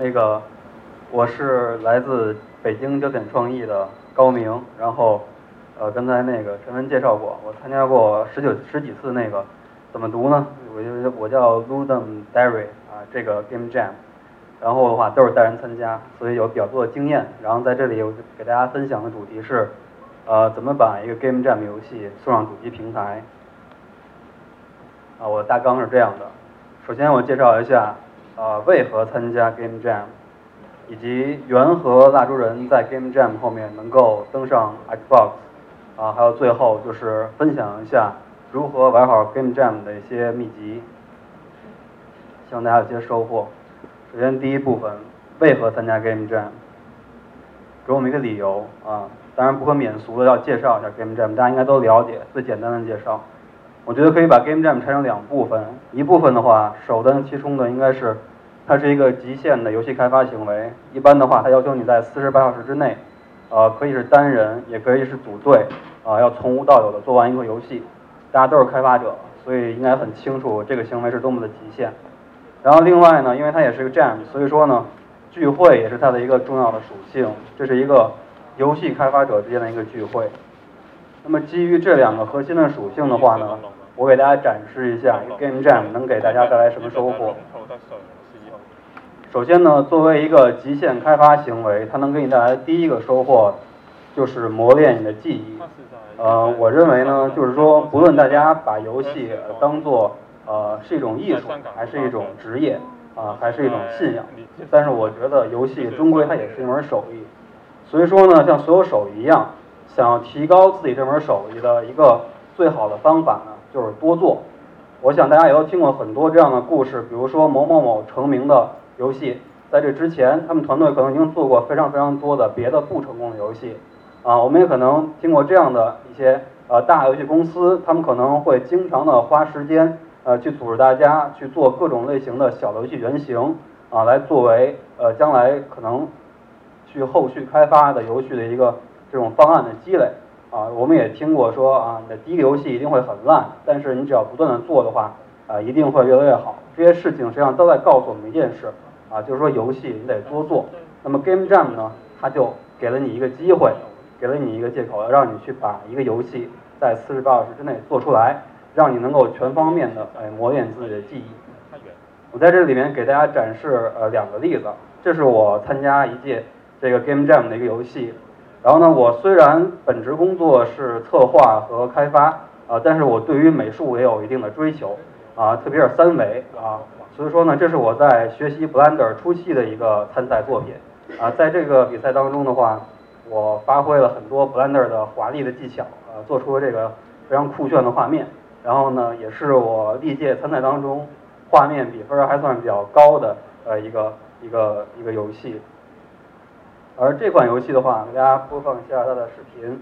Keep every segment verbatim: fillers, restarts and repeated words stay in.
那个我是来自北京焦点创意的高明，然后呃刚才那个陈文介绍过，我参加过十九十几次那个怎么读呢？我就我叫 Ludum Dare 啊，这个 Game Jam， 然后的话都是带人参加，所以有比较多的经验。然后在这里我就给大家分享的主题是，呃怎么把一个 Game Jam 游戏送上主机平台。啊，我的大纲是这样的，首先我介绍一下啊为何参加 Game Jam， 以及缘何蜡烛人在 Game Jam 后面能够登上 Xbox， 啊，还有最后就是分享一下如何玩好 Game Jam 的一些秘籍，希望大家有些收获。首先第一部分，为何参加 Game Jam， 给我们一个理由啊，当然不可免俗的要介绍一下 Game Jam， 大家应该都了解，最简单的介绍。我觉得可以把 Game Jam 拆成两部分，一部分的话首当其冲的应该是它是一个极限的游戏开发行为，一般的话它要求你在四十八小时之内，呃可以是单人也可以是组队，啊、呃、要从无到有的做完一个游戏，大家都是开发者，所以应该很清楚这个行为是多么的极限。然后另外呢，因为它也是个 Jam， 所以说呢聚会也是它的一个重要的属性，这是一个游戏开发者之间的一个聚会。那么基于这两个核心的属性的话呢，我给大家展示一下 Game Jam 能给大家带来什么收获。首先呢，作为一个极限开发行为，它能给你带来的第一个收获就是磨练你的记忆。呃，我认为呢，就是说，不论大家把游戏当做呃是一种艺术，还是一种职业，啊、呃，还是一种信仰，但是我觉得游戏终归它也是一门手艺。所以说呢，像所有手艺一样，想要提高自己这门手艺的一个最好的方法呢，就是多做。我想大家也都听过很多这样的故事，比如说某某某成名的游戏，在这之前，他们团队可能已经做过非常非常多的别的不成功的游戏，啊，我们也可能听过这样的一些呃大游戏公司，他们可能会经常的花时间呃去组织大家去做各种类型的小游戏原型，啊，来作为呃将来可能去后续开发的游戏的一个这种方案的积累。啊，我们也听过说啊，你的第一个游戏一定会很烂，但是你只要不断的做的话，啊，一定会越来越好。这些事情实际上都在告诉我们一件事，啊，就是说游戏你得多做。那么 Game Jam 呢，它就给了你一个机会，给了你一个借口，让你去把一个游戏在四十八小时之内做出来，让你能够全方面的哎磨练自己的记忆。我在这里面给大家展示呃两个例子，这是我参加一届这个 Game Jam 的一个游戏。然后呢，我虽然本职工作是策划和开发啊、呃，但是我对于美术也有一定的追求啊，特别是三维啊，所以说呢，这是我在学习 Blender 初期的一个参赛作品啊。在这个比赛当中的话，我发挥了很多 Blender 的华丽的技巧啊，做出了这个非常酷炫的画面。然后呢，也是我历届参赛当中画面比分还算比较高的呃一个一个一个游戏。而这款游戏的话，给大家播放一下它的视频。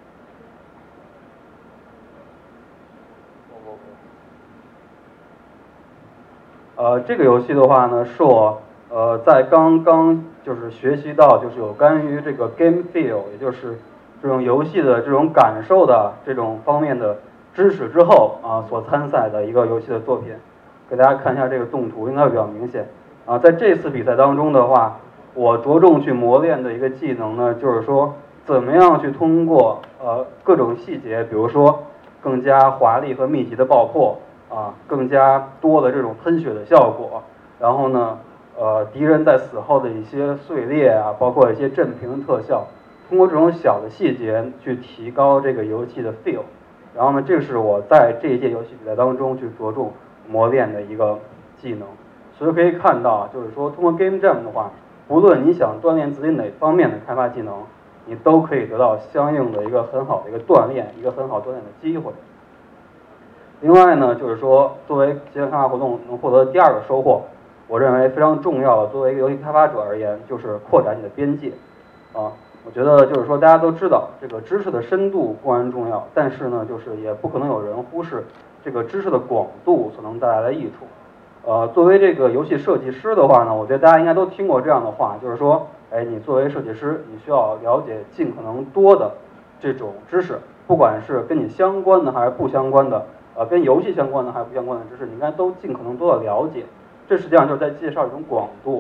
呃，这个游戏的话呢，是我呃在刚刚就是学习到就是有关于这个 game feel， 也就是这种游戏的这种感受的这种方面的知识之后啊，所参赛的一个游戏的作品。给大家看一下这个动图，应该会比较明显啊。在这次比赛当中的话，我着重去磨练的一个技能呢，就是说怎么样去通过呃各种细节，比如说更加华丽和密集的爆破啊，更加多的这种喷血的效果，然后呢，呃敌人在死后的一些碎裂啊，包括一些震屏特效，通过这种小的细节去提高这个游戏的 feel。然后呢，这是我在这一届游戏比赛当中去着重磨练的一个技能。所以可以看到，就是说通过 Game Jam 的话，无论你想锻炼自己哪方面的开发技能，你都可以得到相应的一个很好的一个锻炼，一个很好锻炼的机会。另外呢，就是说作为极限开发活动能获得的第二个收获，我认为非常重要的，作为一个游戏开发者而言，就是扩展你的边界。啊，我觉得就是说大家都知道，这个知识的深度固然重要，但是呢，就是也不可能有人忽视这个知识的广度所能带来的益处。呃，作为这个游戏设计师的话呢，我觉得大家应该都听过这样的话，就是说，哎，你作为设计师，你需要了解尽可能多的这种知识，不管是跟你相关的还是不相关的，呃，跟游戏相关的还是不相关的知识，你应该都尽可能多的了解。这实际上就是在介绍一种广度。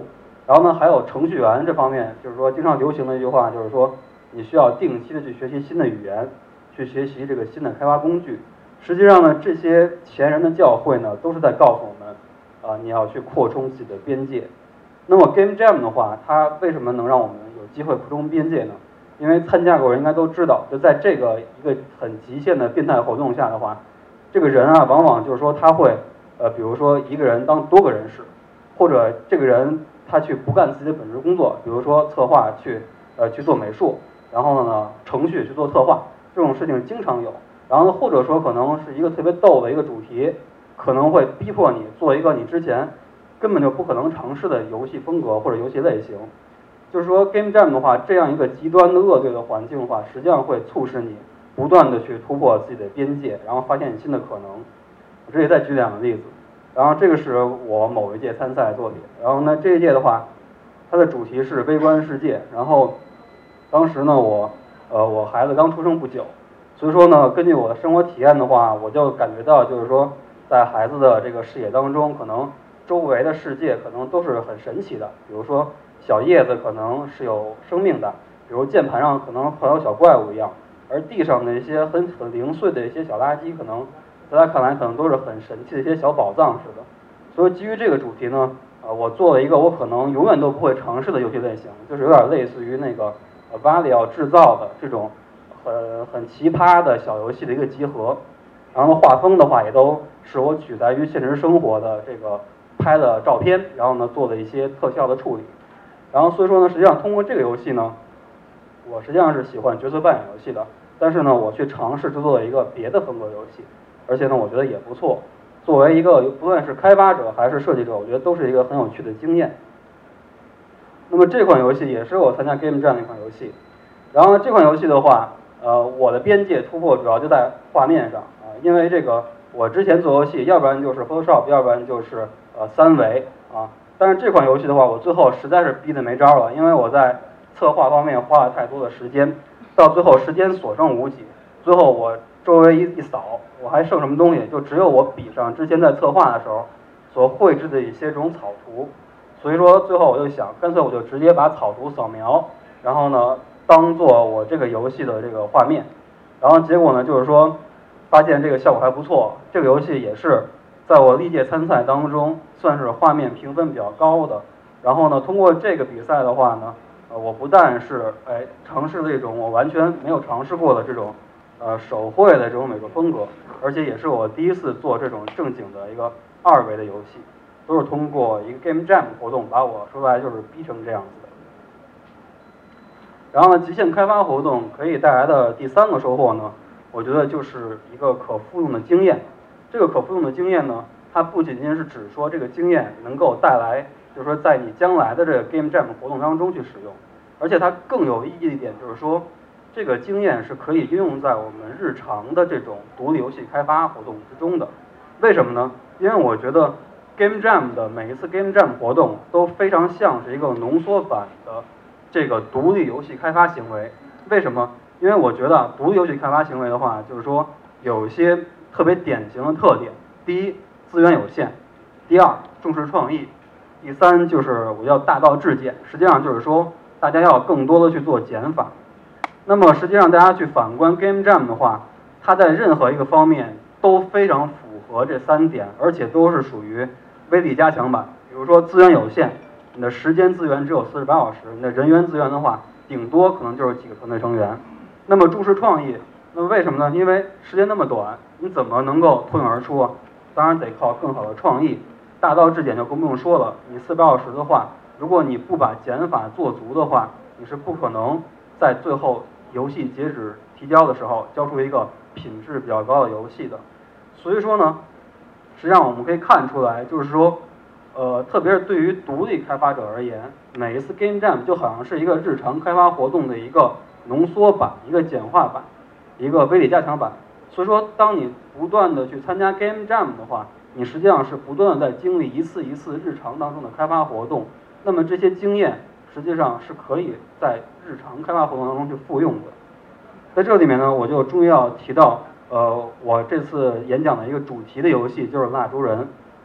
然后呢，还有程序员这方面，就是说经常流行的一句话，就是说你需要定期的去学习新的语言，去学习这个新的开发工具。实际上呢，这些前人的教诲呢，都是在告诉我们，啊、呃，你要去扩充自己的边界。那么 Game Jam 的话，它为什么能让我们有机会扩充边界呢？因为参加过人应该都知道，就在这个一个很极限的变态活动下的话，这个人啊，往往就是说他会，呃，比如说一个人当多个人使，或者这个人他去不干自己的本职工作，比如说策划去呃去做美术，然后呢程序去做策划，这种事情经常有。然后或者说可能是一个特别逗的一个主题，可能会逼迫你做一个你之前根本就不可能尝试的游戏风格或者游戏类型。就是说 Game Jam 的话，这样一个极端的恶劣的环境的话，实际上会促使你不断的去突破自己的边界，然后发现新的可能。我这里再举两个例子。然后这个是我某一届参赛的作品，然后呢这一届的话，它的主题是微观世界。然后当时呢我呃我孩子刚出生不久，所以说呢根据我的生活体验的话，我就感觉到就是说在孩子的这个视野当中，可能周围的世界可能都是很神奇的，比如说小叶子可能是有生命的，比如键盘上可能好像小怪物一样，而地上的一些很很零碎的一些小垃圾，可能在他看来可能都是很神奇的一些小宝藏似的。所以基于这个主题呢，呃，我做了一个我可能永远都不会尝试的游戏类型，就是有点类似于那个呃巴里奥制造的这种很很奇葩的小游戏的一个集合。然后画风的话也都是我取材于现实生活的这个拍的照片，然后呢做了一些特效的处理。然后所以说呢，实际上通过这个游戏呢，我实际上是喜欢角色扮演游戏的，但是呢我去尝试制作了一个别的风格游戏，而且呢我觉得也不错。作为一个不论是开发者还是设计者，我觉得都是一个很有趣的经验。那么这款游戏也是我参加 Game Jam 的一款游戏。然后呢这款游戏的话，呃我的边界突破主要就在画面上啊、呃，因为这个我之前做游戏，要不然就是 Photoshop， 要不然就是呃三维啊。但是这款游戏的话，我最后实在是逼得没招了，因为我在策划方面花了太多的时间，到最后时间所剩无几。最后我周围一一扫，我还剩什么东西？就只有我笔上之前在策划的时候所绘制的一些这种草图。所以说最后我就想，干脆我就直接把草图扫描，然后呢当做我这个游戏的这个画面。然后结果呢就是说，发现这个效果还不错。这个游戏也是在我历届参赛当中算是画面评分比较高的。然后呢通过这个比赛的话呢，呃我不但是哎尝试了一种我完全没有尝试过的这种呃手绘的这种美术风格，而且也是我第一次做这种正经的一个二维的游戏，都是通过一个 Game Jam 活动把我说出来就是逼成这样子的。然后呢极限开发活动可以带来的第三个收获呢，我觉得就是一个可复用的经验。这个可复用的经验呢，它不仅仅是指说这个经验能够带来，就是说在你将来的这个 Game Jam 活动当中去使用，而且它更有意义的一点就是说，这个经验是可以应用在我们日常的这种独立游戏开发活动之中的。为什么呢？因为我觉得 Game Jam 的每一次 Game Jam 活动都非常像是一个浓缩版的这个独立游戏开发行为。为什么？因为我觉得独立游戏开发行为的话，就是说有一些特别典型的特点。第一，资源有限；第二，重视创意；第三，就是我要大道至简。实际上就是说，大家要更多的去做减法。那么实际上大家去反观 Game Jam 的话，它在任何一个方面都非常符合这三点，而且都是属于威力加强版。比如说资源有限，你的时间资源只有四十八小时，你的人员资源的话，顶多可能就是几个团队成员。那么重视创意，那么为什么呢？因为时间那么短，你怎么能够脱颖而出啊？当然得靠更好的创意。大道至简就更不用说了，你四十八小时的话，如果你不把减法做足的话，你是不可能在最后游戏截止提交的时候交出一个品质比较高的游戏的。所以说呢，实际上我们可以看出来，就是说呃，特别是对于独立开发者而言，每一次 Game Jam 就好像是一个日常开发活动的一个浓缩版，一个简化版，一个威力加强版。所以说当你不断的去参加 Game Jam 的话，你实际上是不断的在经历一次一次日常当中的开发活动。那么这些经验实际上是可以在日常开发活动当中去复用的。在这里面呢，我就终于要提到呃，我这次演讲的一个主题的游戏就是蜡烛人。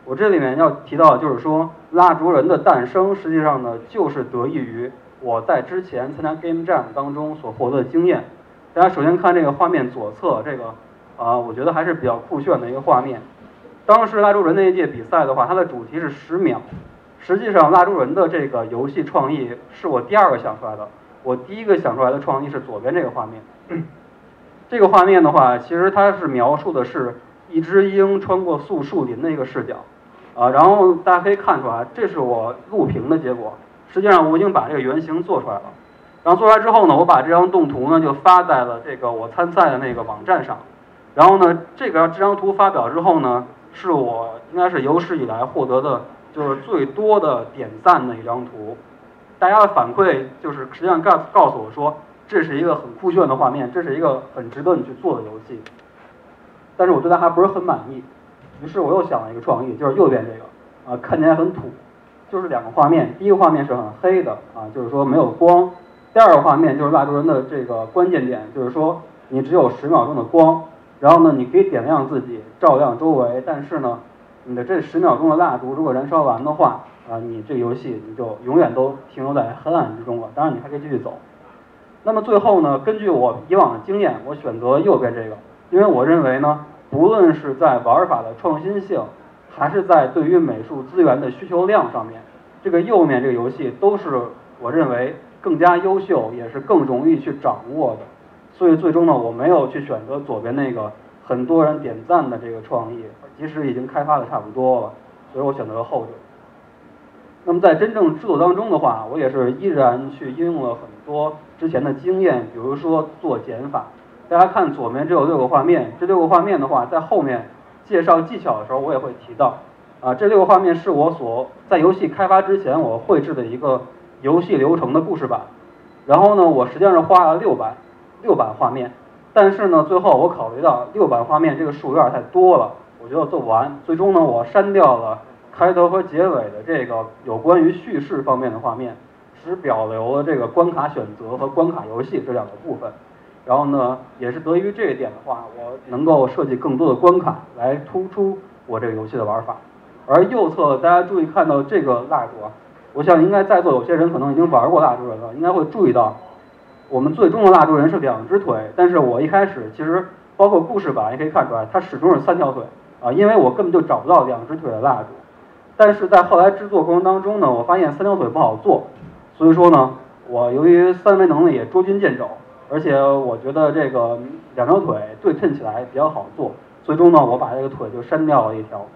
我这里面要提到就是说，蜡烛人的诞生实际上呢，就是得益于我在之前参加 Game Jam 当中所获得的经验。大家首先看这个画面左侧这个啊、呃，我觉得还是比较酷炫的一个画面。当时蜡烛人那一届比赛的话，它的主题是十秒。实际上，蜡烛人的这个游戏创意是我第二个想出来的。我第一个想出来的创意是左边这个画面。这个画面的话，其实它是描述的是一只鹰穿过素树林的一个视角，啊，然后大家可以看出来，这是我录屏的结果。实际上我已经把这个原型做出来了。然后做出来之后呢，我把这张动图呢就发在了这个我参赛的那个网站上。然后呢，这个这张图发表之后呢，是我应该是有史以来获得的就是最多的点赞的一张图。大家的反馈就是实际上告告诉我说，这是一个很酷炫的画面，这是一个很值得你去做的游戏。但是我对它还不是很满意，于是我又想了一个创意，就是右边这个啊，看起来很土，就是两个画面，第一个画面是很黑的啊，就是说没有光；第二个画面就是蜡烛人的这个关键点，就是说你只有十秒钟的光，然后呢你可以点亮自己，照亮周围，但是呢你的这十秒钟的蜡烛如果燃烧完的话啊，你这个游戏你就永远都停留在黑暗之中了，当然你还可以继续走。那么最后呢，根据我以往的经验，我选择右边这个，因为我认为呢，不论是在玩法的创新性，还是在对于美术资源的需求量上面，这个右面这个游戏都是我认为更加优秀，也是更容易去掌握的。所以最终呢，我没有去选择左边那个很多人点赞的这个创意，即使已经开发的差不多了，所以我选择了后者。那么在真正制作当中的话，我也是依然去应用了很多之前的经验，比如说做减法。大家看左边只有六个画面，这六个画面的话，在后面介绍技巧的时候我也会提到。啊，这六个画面是我所在游戏开发之前我绘制的一个游戏流程的故事版。然后呢，我实际上是画了六版六版画面，但是呢，最后我考虑到六版画面这个数有点太多了，我觉得做不完，最终呢，我删掉了开头和结尾的这个有关于叙事方面的画面，只保留了这个关卡选择和关卡游戏这两个部分。然后呢，也是得益于这一点的话，我能够设计更多的关卡来突出我这个游戏的玩法。而右侧大家注意看到这个蜡烛啊，我想应该在座有些人可能已经玩过蜡烛人了，应该会注意到我们最终的蜡烛人是两只腿，但是我一开始其实包括故事版也可以看出来，它始终是三条腿啊，因为我根本就找不到两只腿的蜡烛。但是在后来制作过程当中呢，我发现三条腿不好做，所以说呢，我由于三维能力也捉襟见肘，而且我觉得这个两条腿对称起来比较好做，最终呢，我把这个腿就删掉了一条。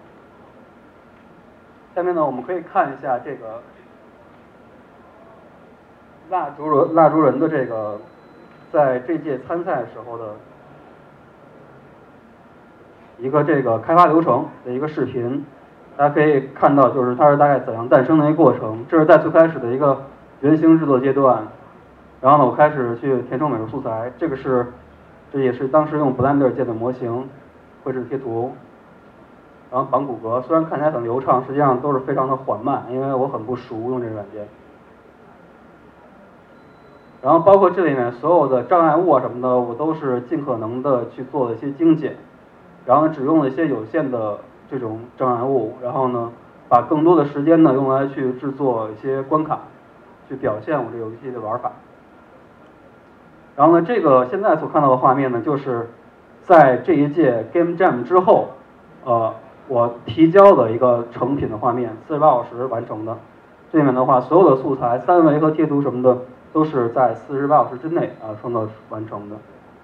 下面呢，我们可以看一下这个蜡烛人蜡烛人的这个在这届参赛时候的一个这个开发流程的一个视频。大家可以看到，就是它是大概怎样诞生的一个过程。这是在最开始的一个原型制作阶段，然后呢，我开始去填充美术素材。这个是，这也是当时用 Blender 建的模型，绘制贴图，然后绑骨骼。虽然看起来很流畅，实际上都是非常的缓慢，因为我很不熟用这个软件。然后包括这里面所有的障碍物啊什么的，我都是尽可能的去做了一些精简，然后只用了一些有限的这种障碍物，然后呢，把更多的时间呢用来去制作一些关卡，去表现我这游戏的玩法。然后呢，这个现在所看到的画面呢，就是在这一届 Game Jam 之后，呃，我提交的一个成品的画面，四十八小时完成的。这里面的话，所有的素材、三维和贴图什么的，都是在四十八小时之内啊创造完成的。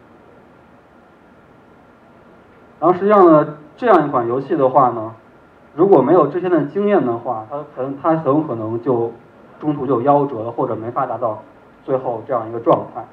然后实际上呢，这样一款游戏的话呢，如果没有之前的经验的话，它很它很有可能就中途就夭折了，或者没法达到最后这样一个状态。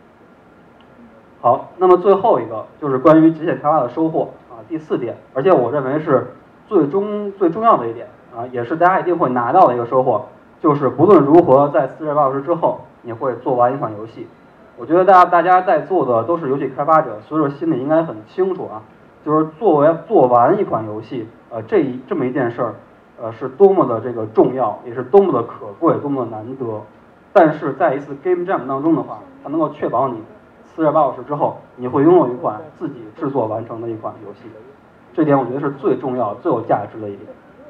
好，那么最后一个就是关于极限开发的收获啊，第四点，而且我认为是最终最重要的一点啊，也是大家一定会拿到的一个收获，就是不论如何在四十八小时之后，你会做完一款游戏。我觉得大家大家在座的都是游戏开发者，所以说心里应该很清楚啊。就是作为做完一款游戏，呃，这一这么一件事儿，呃，是多么的这个重要，也是多么的可贵，多么的难得。但是在一次 Game Jam 当中的话，它能够确保你四十八小时之后，你会拥有一款自己制作完成的一款游戏。这点我觉得是最重要、最有价值的一点。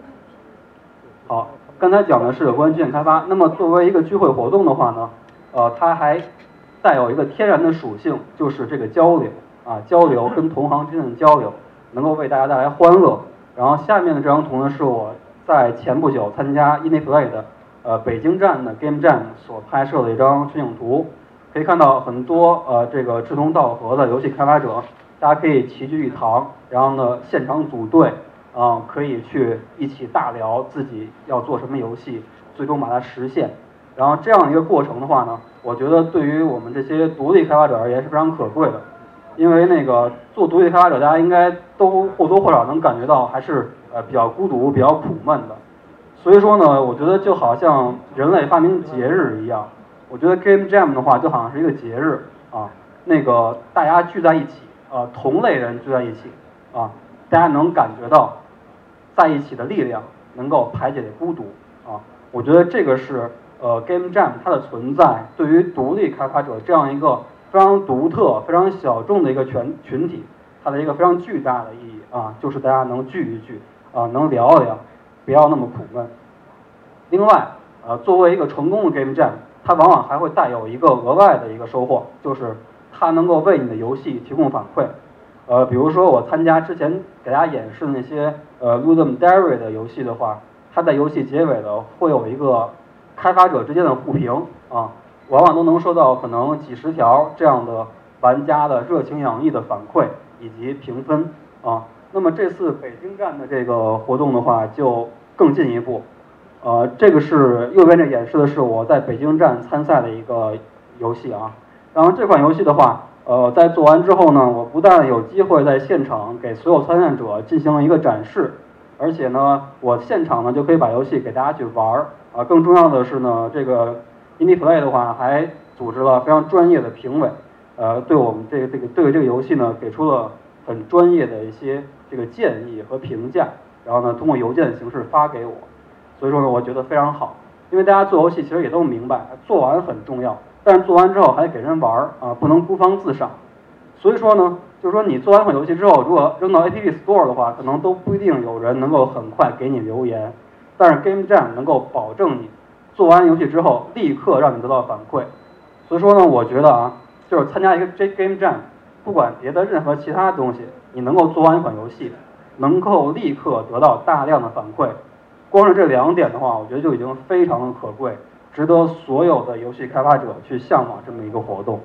好，刚才讲的是有关剧情开发，那么作为一个聚会活动的话呢，呃，它还带有一个天然的属性，就是这个交流啊，交流跟同行之间的交流，能够为大家带来欢乐。然后下面的这张图呢，是我在前不久参加 IndiePlay 的呃北京站的 Game Jam 所拍摄的一张全景图，可以看到很多呃这个志同道合的游戏开发者，大家可以齐聚一堂，然后呢现场组队，啊、呃、可以去一起大聊自己要做什么游戏，最终把它实现。然后这样一个过程的话呢，我觉得对于我们这些独立开发者而言是非常可贵的，因为那个做独立开发者，大家应该都或多或少能感觉到还是呃比较孤独、比较苦闷的。所以说呢，我觉得就好像人类发明节日一样，我觉得 Game Jam 的话就好像是一个节日啊，那个大家聚在一起啊，同类人聚在一起啊，大家能感觉到在一起的力量，能够排解孤独啊。我觉得这个是呃 Game Jam 它的存在对于独立开发者这样一个非常独特、非常小众的一个群群体，它的一个非常巨大的意义啊，就是大家能聚一聚啊，能聊一聊，不要那么苦闷。另外，呃，作为一个成功的 Game Jam， 它往往还会带有一个额外的一个收获，就是它能够为你的游戏提供反馈。呃，比如说我参加之前给大家演示的那些呃 Ludum Dare 的游戏的话，它在游戏结尾的会有一个开发者之间的互评啊，往往都能收到可能几十条这样的玩家的热情洋溢的反馈以及评分啊。那么这次北京站的这个活动的话，就更进一步。呃，这个是右边这演示的是我在北京站参赛的一个游戏啊。然后这款游戏的话，呃，在做完之后呢，我不但有机会在现场给所有参赛者进行了一个展示，而且呢，我现场呢就可以把游戏给大家去玩儿啊。更重要的是呢，这个 IndiePlay 的话还组织了非常专业的评委，呃，对我们这个这个对这个游戏呢给出了很专业的一些这个建议和评价，然后呢通过邮件的形式发给我。所以说呢，我觉得非常好，因为大家做游戏其实也都明白，做完很重要，但是做完之后还得给人玩儿啊，不能孤芳自赏。所以说呢，就是说你做完一款游戏之后，如果扔到 A P P Store 的话，可能都不一定有人能够很快给你留言，但是 Game Jam 能够保证你做完游戏之后立刻让你得到反馈。所以说呢，我觉得啊，就是参加一个这 Game Jam， 不管别的任何其他东西，你能够做完一款游戏，能够立刻得到大量的反馈。光是这两点的话，我觉得就已经非常的可贵，值得所有的游戏开发者去向往这么一个活动。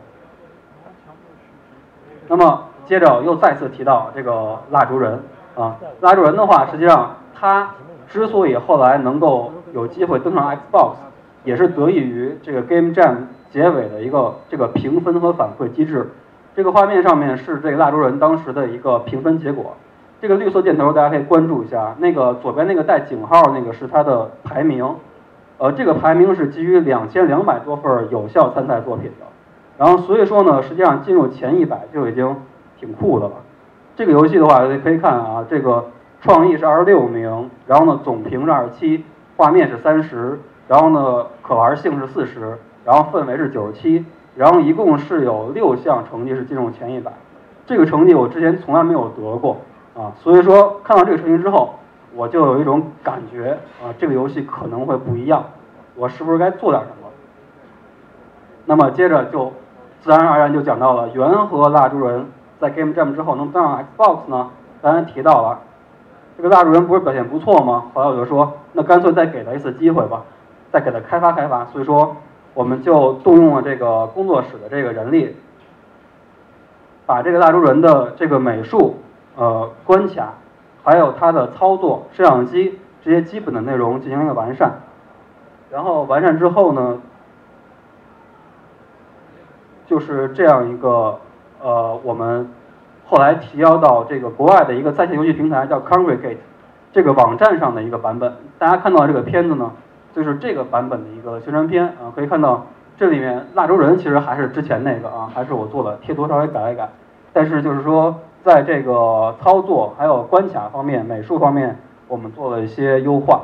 那么接着又再次提到这个蜡烛人啊，蜡烛人的话，实际上他之所以后来能够有机会登上 Xbox， 也是得益于这个 Game Jam 结尾的一个这个评分和反馈机制。这个画面上面是这个蜡烛人当时的一个评分结果。这个绿色箭头大家可以关注一下，那个左边那个带井号那个是它的排名，呃，这个排名是基于两千两百多份有效参赛作品的，然后所以说呢，实际上进入前一百就已经挺酷的了。这个游戏的话可以看啊，这个创意是二十六名，然后呢总评是二十七，画面是三十，然后呢可玩性是四十，然后氛围是九十七，然后一共是有六项成绩是进入前一百，这个成绩我之前从来没有得过。啊，所以说看到这个成绩之后，我就有一种感觉啊，这个游戏可能会不一样，我是不是该做点什么？那么接着就自然而然就讲到了缘何蜡烛人在 Game Jam 之后能登上 Xbox 呢？刚才提到了这个蜡烛人不是表现不错吗？后来我就说，那干脆再给他一次机会吧，再给他开发开发。所以说我们就动用了这个工作室的这个人力，把这个蜡烛人的这个美术。呃，关卡，还有它的操作、摄像机这些基本的内容进行一个完善，然后完善之后呢，就是这样一个呃，我们后来提交到这个国外的一个在线游戏平台叫 Congregate 这个网站上的一个版本。大家看到这个片子呢，就是这个版本的一个宣传片啊，可以看到这里面蜡烛人其实还是之前那个啊，还是我做的，贴图稍微改一改，但是就是说。在这个操作还有关卡方面、美术方面，我们做了一些优化。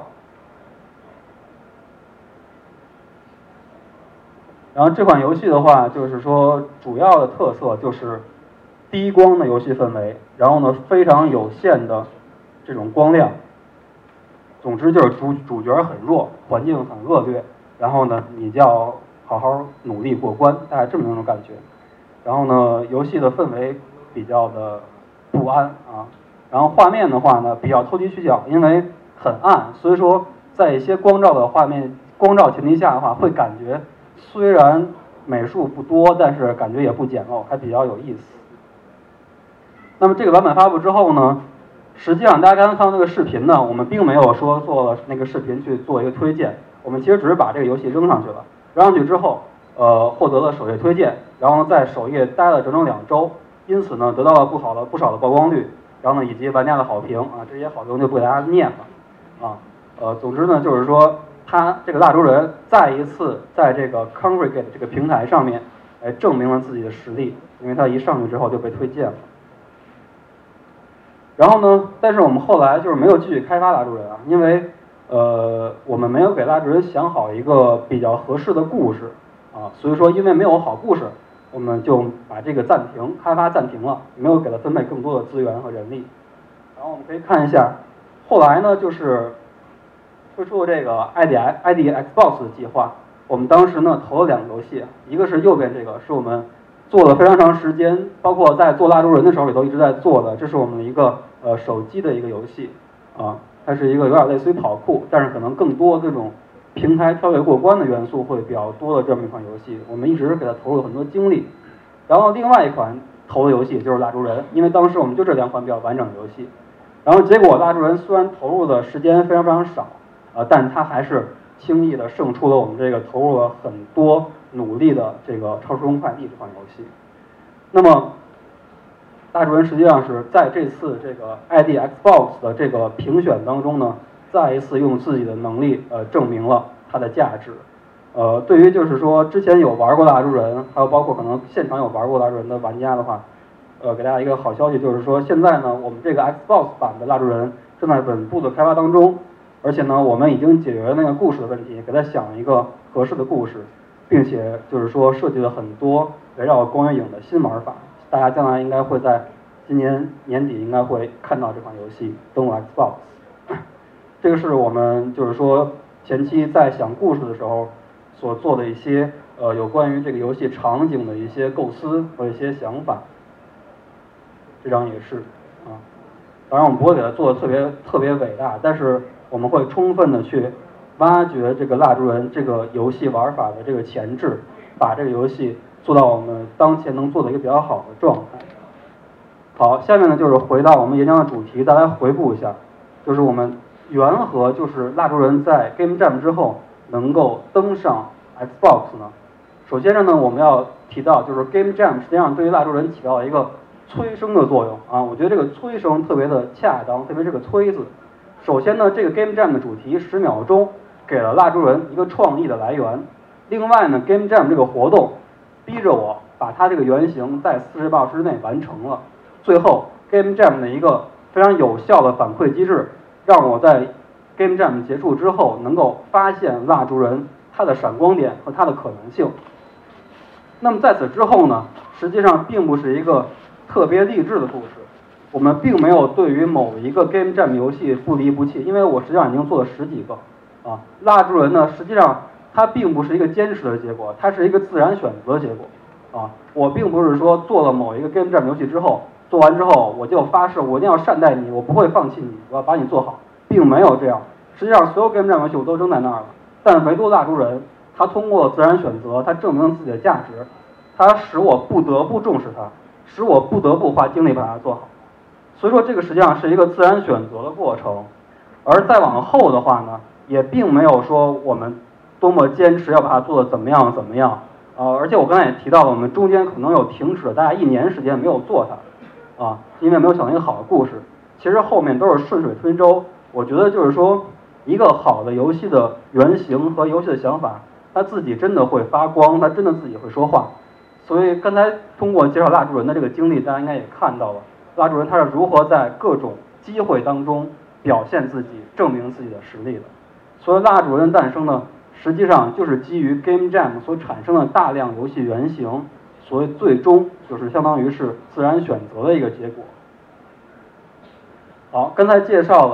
然后这款游戏的话，就是说主要的特色就是低光的游戏氛围，然后呢非常有限的这种光亮， 总之就是主主角很弱，环境很恶劣，然后呢，你就要好好努力过关，大概这么一种感觉。然后呢，游戏的氛围比较的不安啊，然后画面的话呢比较投机取巧，因为很暗，所以说在一些光照的画面光照前提下的话，会感觉虽然美术不多，但是感觉也不简陋，还比较有意思。那么这个版本发布之后呢，实际上大家刚刚看到那个视频呢，我们并没有说做了那个视频去做一个推荐，我们其实只是把这个游戏扔上去了，扔上去之后，呃，获得了首页推荐，然后在首页待了整整两周，因此呢，得到了不好的不少的曝光率，然后呢，以及玩家的好评啊，这些好评就不给大家念了啊。呃，总之呢，就是说他这个蜡烛人再一次在这个 Congregate 这个平台上面，来证明了自己的实力，因为他一上去之后就被推荐了。然后呢，但是我们后来就是没有继续开发蜡烛人啊，因为呃我们没有给蜡烛人想好一个比较合适的故事啊，所以说因为没有好故事，我们就把这个暂停开发暂停了，没有给他分配更多的资源和人力。然后我们可以看一下，后来呢就是推出了这个 I D I D Xbox 的计划，我们当时呢投了两个游戏，一个是右边这个是我们做了非常长时间，包括在做蜡烛人的时候也都一直在做的，这是我们的一个呃手机的一个游戏啊，它是一个有点类似于跑酷，但是可能更多这种平台跳跃过关的元素会比较多的这么一款游戏，我们一直给它投入了很多精力。然后另外一款投的游戏就是蜡烛人，因为当时我们就这两款比较完整的游戏，然后结果蜡烛人虽然投入的时间非常非常少啊，但它还是轻易的胜出了我们这个投入了很多努力的这个超时空快递这款游戏。那么蜡烛人实际上是在这次这个 I D Xbox 的这个评选当中呢，再一次用自己的能力呃证明了它的价值。呃，对于就是说之前有玩过蜡烛人，还有包括可能现场有玩过蜡烛人的玩家的话，呃，给大家一个好消息，就是说现在呢，我们这个 Xbox 版的蜡烛人正在稳步的开发当中，而且呢，我们已经解决了那个故事的问题，给他想一个合适的故事，并且就是说设计了很多围绕光源影的新玩法，大家将来应该会在今年年底应该会看到这款游戏登陆 Xbox。这个是我们就是说前期在想故事的时候所做的一些呃有关于这个游戏场景的一些构思和一些想法。这张也是啊，当然我们不会给它做的特别特别伟大，但是我们会充分的去挖掘这个蜡烛人这个游戏玩法的这个前置，把这个游戏做到我们当前能做的一个比较好的状态。好，下面呢就是回到我们演讲的主题，大家回顾一下，就是我们缘何就是蜡烛人在 Game Jam 之后能够登上 Xbox 呢？首先呢，我们要提到就是 Game Jam 实际上对于蜡烛人起到了一个催生的作用啊，我觉得这个催生特别的恰当，特别是个催字。首先呢，这个 Game Jam 的主题十秒钟给了蜡烛人一个创意的来源。另外呢 ，Game Jam 这个活动逼着我把它这个原型在四十八小时之内完成了。最后 Game Jam 的一个非常有效的反馈机制，让我在 Game Jam 结束之后能够发现蜡烛人它的闪光点和它的可能性。那么在此之后呢，实际上并不是一个特别励志的故事，我们并没有对于某一个 Game Jam 游戏不离不弃，因为我实际上已经做了十几个啊。蜡烛人呢，实际上它并不是一个坚持的结果，它是一个自然选择的结果啊。我并不是说做了某一个 Game Jam 游戏之后，做完之后我就发誓我一定要善待你，我不会放弃你，我要把你做好，并没有这样。实际上所有 Game Jam 游戏我都扔在那儿了，但唯独蜡烛人，它通过自然选择，它证明了自己的价值，它使我不得不重视它，使我不得不花精力把它做好。所以说这个实际上是一个自然选择的过程。而再往后的话呢，也并没有说我们多么坚持要把它做的怎么样怎么样。呃，而且我刚才也提到了，我们中间可能有停止了大概一年时间没有做它，啊，因为没有想到一个好的故事。其实后面都是顺水推舟。我觉得就是说，一个好的游戏的原型和游戏的想法，它自己真的会发光，它真的自己会说话。所以刚才通过介绍蜡烛人的这个经历，大家应该也看到了，蜡烛人他是如何在各种机会当中表现自己、证明自己的实力的。所以蜡烛人的诞生呢，实际上就是基于 Game Jam 所产生的大量游戏原型，所以最终就是相当于是自然选择的一个结果。好，刚才介绍了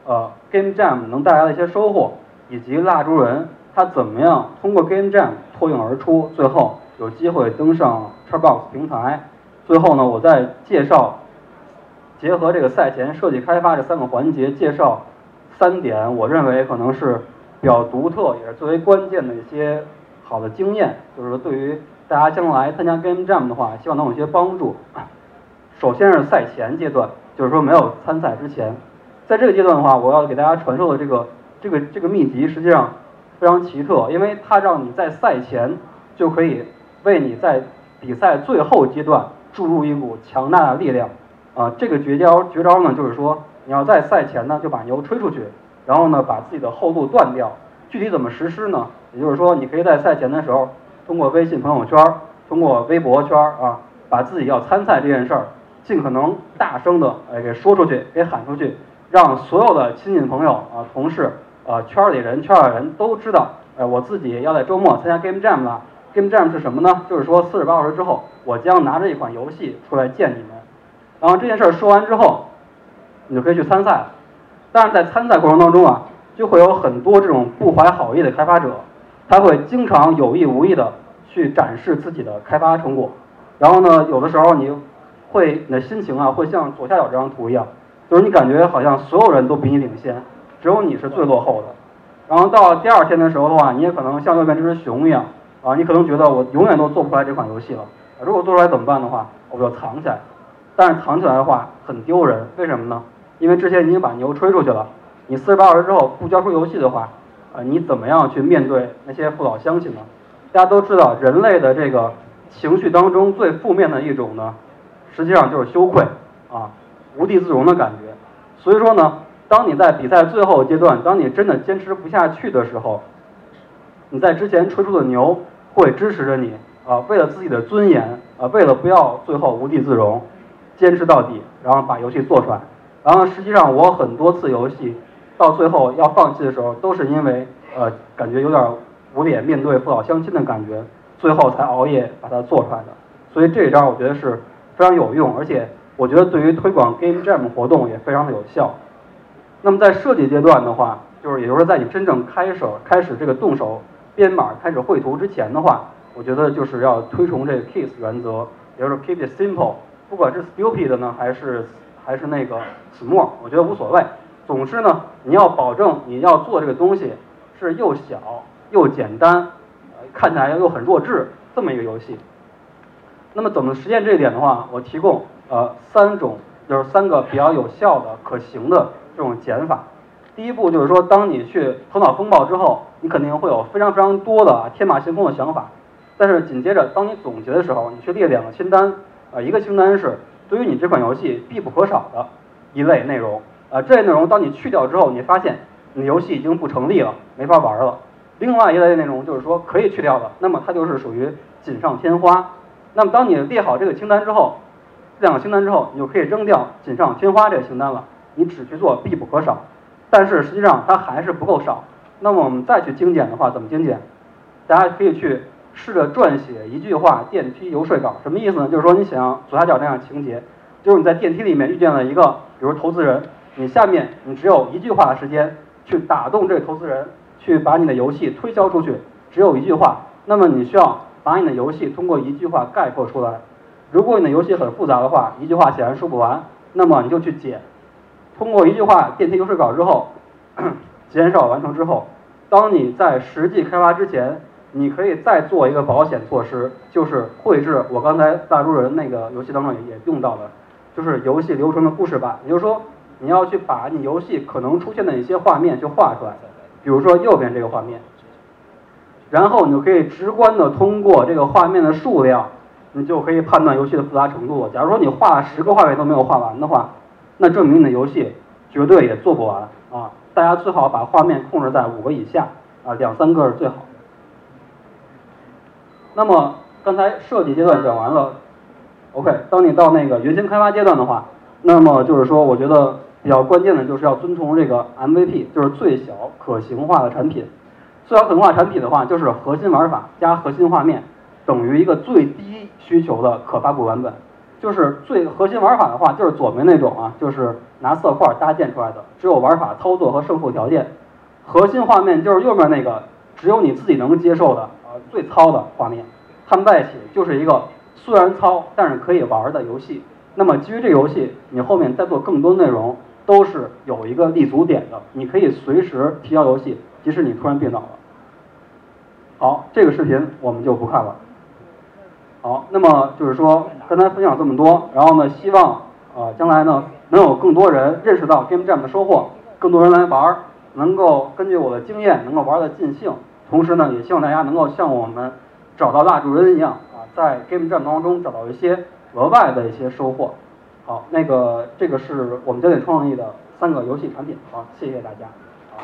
呃 Game Jam 能带来的一些收获，以及蜡烛人他怎么样通过 Game Jam 脱颖而出，最后有机会登上 Xbox 平台。最后呢，我再介绍，结合这个赛前设计开发这三个环节，介绍三点我认为可能是比较独特也是最为关键的一些好的经验，就是说对于大家将来参加 Game Jam 的话，希望能有一些帮助。首先是赛前阶段，就是说没有参赛之前，在这个阶段的话，我要给大家传授的这个这个这个秘籍，实际上非常奇特，因为它让你在赛前就可以为你在比赛最后阶段注入一股强大的力量。啊、呃，这个绝招绝招呢，就是说你要在赛前呢就把牛吹出去，然后呢把自己的后路断掉。具体怎么实施呢？也就是说，你可以在赛前的时候，通过微信朋友圈，通过微博圈啊，把自己要参赛这件事儿，尽可能大声的哎给说出去，给喊出去，让所有的亲戚朋友啊、同事啊、圈里人、圈外人都知道，哎，我自己要在周末参加 Game Jam 了。Game Jam 是什么呢？就是说四十八小时之后，我将拿着一款游戏出来见你们。然后这件事儿说完之后，你就可以去参赛了。但是在参赛过程当中啊，就会有很多这种不怀好意的开发者，他会经常有意无意的去展示自己的开发成果。然后呢，有的时候你会你的心情啊，会像左下角这张图一样，就是你感觉好像所有人都比你领先，只有你是最落后的。然后到第二天的时候的话，你也可能像右边这只熊一样啊，你可能觉得我永远都做不出来这款游戏了。如果做出来怎么办的话，我就藏起来。但是藏起来的话很丢人，为什么呢？因为之前你已经把牛吹出去了，你四十八小时之后不交出游戏的话，呃，你怎么样去面对那些父老乡亲呢？大家都知道，人类的这个情绪当中最负面的一种呢，实际上就是羞愧啊，无地自容的感觉。所以说呢，当你在比赛最后阶段，当你真的坚持不下去的时候，你在之前吹出的牛会支持着你啊，为了自己的尊严啊，为了不要最后无地自容，坚持到底，然后把游戏做出来。然后实际上我很多次游戏到最后要放弃的时候，都是因为呃感觉有点无脸面对父老乡亲的感觉，最后才熬夜把它做出来的。所以这一招我觉得是非常有用，而且我觉得对于推广 Game Jam 活动也非常的有效。那么在设计阶段的话，就是也就是在你真正开始开始这个动手编码、开始绘图之前的话，我觉得就是要推崇这个 K I S S 原则，也就是 Keep it simple， 不管是 stupid 呢还是还是那个 small， 我觉得无所谓。总之呢，你要保证你要做这个东西是又小又简单，呃，看起来又很弱智这么一个游戏。那么怎么实现这一点的话，我提供呃三种，就是三个比较有效的、可行的这种减法。第一步就是说，当你去头脑风暴之后，你肯定会有非常非常多的啊天马行空的想法，但是紧接着当你总结的时候，你去列两个清单，啊，一个清单是对于你这款游戏必不可少的一类内容，啊，这类内容当你去掉之后，你发现你游戏已经不成立了，没法玩了。另外一类内容就是说可以去掉的，那么它就是属于锦上添花。那么当你列好这个清单之后，这两个清单之后，你就可以扔掉锦上添花这个清单了，你只去做必不可少。但是实际上它还是不够少。那么我们再去精简的话，怎么精简？大家可以去试着撰写一句话电梯游说稿。什么意思呢？就是说你想左下角这样的情节，就是你在电梯里面遇见了一个比如投资人，你下面你只有一句话的时间去打动这个投资人，去把你的游戏推销出去，只有一句话。那么你需要把你的游戏通过一句话概括出来。如果你的游戏很复杂的话，一句话显然说不完，那么你就去减。通过一句话电梯游说稿之后，减少完成之后，当你在实际开发之前，你可以再做一个保险措施，就是绘制我刚才大猪人那个游戏当中也用到的，就是游戏流程的故事版。也就是说，你要去把你游戏可能出现的一些画面去画出来，比如说右边这个画面，然后你就可以直观的通过这个画面的数量，你就可以判断游戏的复杂程度。假如说你画十个画面都没有画完的话，那证明你的游戏绝对也做不完啊！大家最好把画面控制在五个以下啊，两三个是最好。那么刚才设计阶段讲完了 ，OK， 当你到那个原型开发阶段的话，那么就是说，我觉得比较关键的就是要遵从这个 M V P， 就是最小可行化的产品。最小可行化产品的话，就是核心玩法加核心画面等于一个最低需求的可发布版本。 就是最核心玩法的话，就是左边那种啊，就是拿色块搭建出来的，只有玩法操作和胜负条件。核心画面就是右边那个，只有你自己能接受的呃最糙的画面，它们在一起就是一个虽然糙但是可以玩的游戏。那么基于这个游戏，你后面再做更多内容都是有一个立足点的，你可以随时提交游戏，即使你突然病倒了。好，这个视频我们就不看了。好，那么就是说刚才分享这么多，然后呢，希望啊、呃、将来呢能有更多人认识到 Game Jam 的收获，更多人来玩，能够根据我的经验能够玩得尽兴，同时呢，也希望大家能够像我们找到蜡烛人一样啊，在 Game Jam 当中找到一些额外的一些收获。好，那个这个是我们焦点创意的三个游戏产品。好，谢谢大家。好，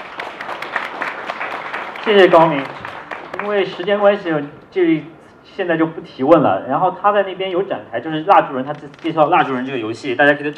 谢谢高明。因为时间关系，这现在就不提问了。然后他在那边有展台，就是蜡烛人，他介绍蜡烛人这个游戏，大家可以。